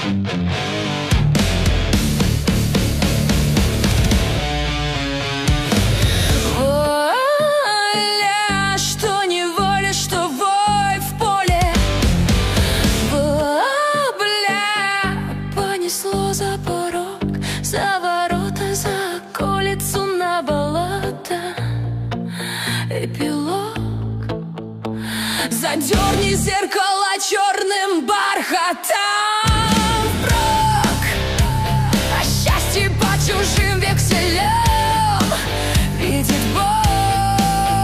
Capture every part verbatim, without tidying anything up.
За порог, за ворота, за колицу, на болото. Эпилог. Задерни зеркало черным бархатом впрок, а счастье по чужим векселям видит Бог.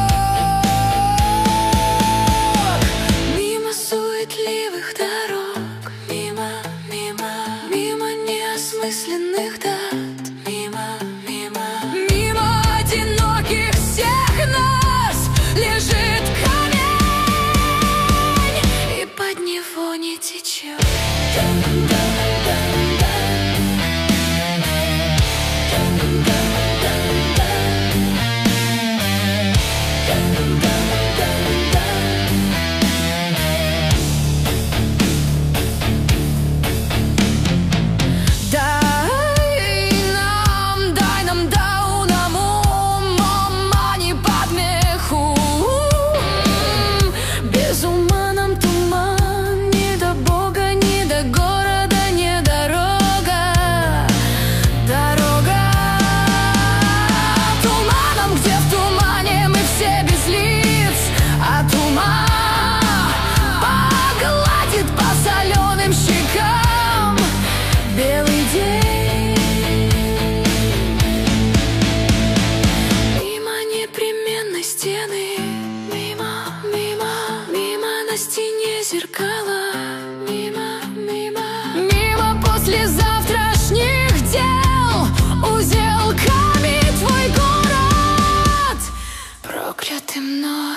Мимо суетливых дорог, мимо, мимо, мимо неосмысленных дат, мимо, мимо, мимо одиноких всех нас лежит камень, и под него не течет. Зеркала, мимо, мимо, мимо послезавтрашних дел, узелками твой город проклятый мной.